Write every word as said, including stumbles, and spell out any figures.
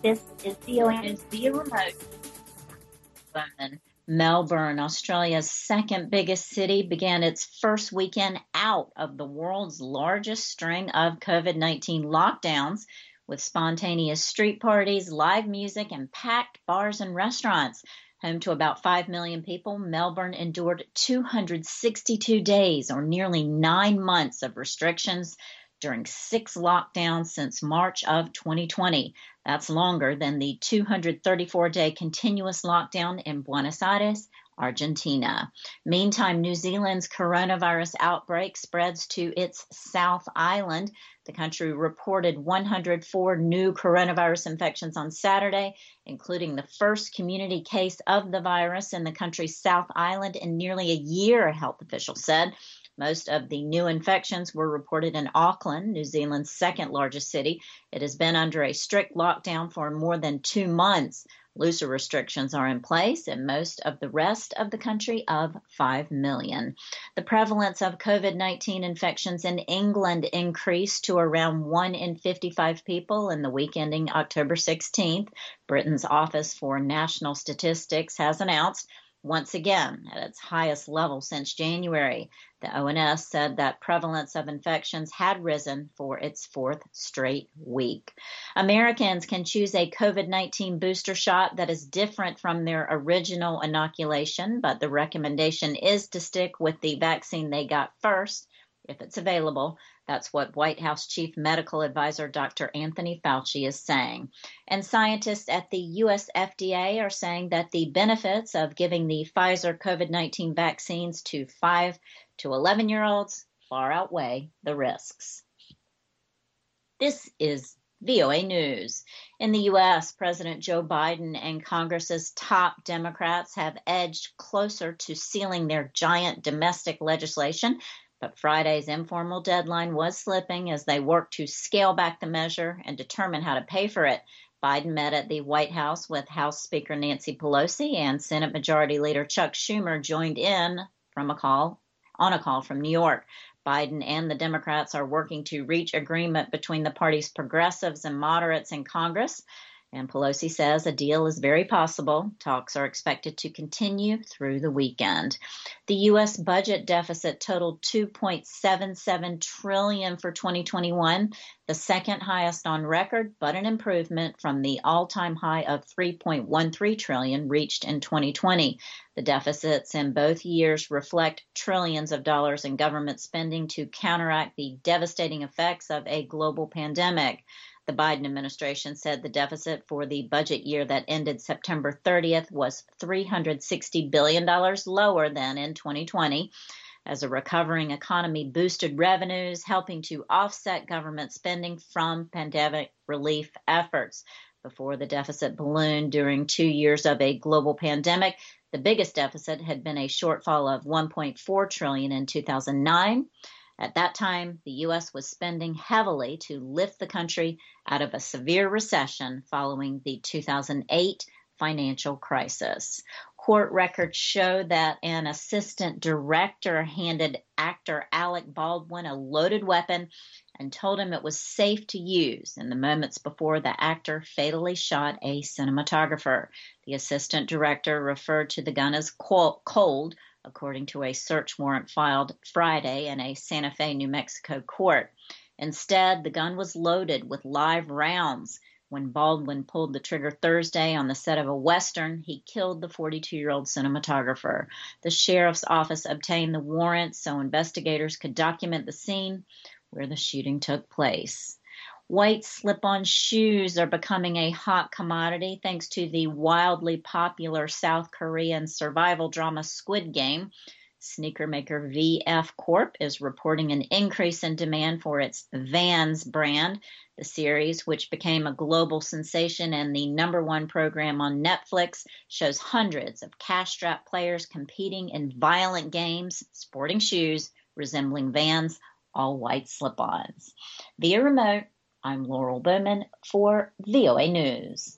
This is V O A News via remote. Melbourne, Australia's second biggest city, began its first weekend out of the world's largest string of COVID nineteen lockdowns with spontaneous street parties, live music, and packed bars and restaurants. Home to about five million people, Melbourne endured two hundred sixty-two days, or nearly nine months of restrictions during six lockdowns since March of twenty twenty. That's longer than the two hundred thirty-four day continuous lockdown in Buenos Aires, Argentina. Meantime, New Zealand's coronavirus outbreak spreads to its South Island. The country reported one hundred four new coronavirus infections on Saturday, including the first community case of the virus in the country's South Island in nearly a year, health officials said. Most of the new infections were reported in Auckland, New Zealand's second largest city. It has been under a strict lockdown for more than two months. Looser restrictions are in place in most of the rest of the country of five million. The prevalence of COVID nineteen infections in England increased to around one in fifty-five people in the week ending October sixteenth. Britain's Office for National Statistics has announced once again at its highest level since January. The O N S said that prevalence of infections had risen for its fourth straight week. Americans can choose a COVID nineteen booster shot that is different from their original inoculation, but the recommendation is to stick with the vaccine they got first, if it's available. That's what White House Chief Medical Advisor Doctor Anthony Fauci is saying. And scientists at the U S F D A are saying that the benefits of giving the Pfizer COVID nineteen vaccines to five to eleven-year-olds far outweigh the risks. This is V O A News. In the U S, President Joe Biden and Congress's top Democrats have edged closer to sealing their giant domestic legislation. But Friday's informal deadline was slipping as they worked to scale back the measure and determine how to pay for it. Biden met at the White House with House Speaker Nancy Pelosi, and Senate Majority Leader Chuck Schumer joined in from a call on a call from New York. Biden and the Democrats are working to reach agreement between the party's progressives and moderates in Congress. And Pelosi says a deal is very possible. Talks are expected to continue through the weekend. The U S budget deficit totaled two point seven seven trillion dollars for twenty twenty-one, the second highest on record, but an improvement from the all-time high of three point one three trillion dollars reached in twenty twenty. The deficits in both years reflect trillions of dollars in government spending to counteract the devastating effects of a global pandemic. The Biden administration said the deficit for the budget year that ended September thirtieth was three hundred sixty billion dollars lower than in twenty twenty, as a recovering economy boosted revenues, helping to offset government spending from pandemic relief efforts. Before the deficit ballooned during two years of a global pandemic, the biggest deficit had been a shortfall of one point four trillion dollars in two thousand nine. At that time, the U S was spending heavily to lift the country out of a severe recession following the two thousand eight financial crisis. Court records show that an assistant director handed actor Alec Baldwin a loaded weapon and told him it was safe to use in the moments before the actor fatally shot a cinematographer. The assistant director referred to the gun as cold, according to a search warrant filed Friday in a Santa Fe, New Mexico court. Instead, the gun was loaded with live rounds. When Baldwin pulled the trigger Thursday on the set of a Western, he killed the forty-two-year-old cinematographer. The sheriff's office obtained the warrant so investigators could document the scene where the shooting took place. White slip-on shoes are becoming a hot commodity thanks to the wildly popular South Korean survival drama Squid Game. Sneaker maker V F Corp is reporting an increase in demand for its Vans brand. The series, which became a global sensation and the number one program on Netflix, shows hundreds of cash-strapped players competing in violent games, sporting shoes resembling Vans, all white slip-ons. Via remote, I'm Laurel Bowman for V O A News.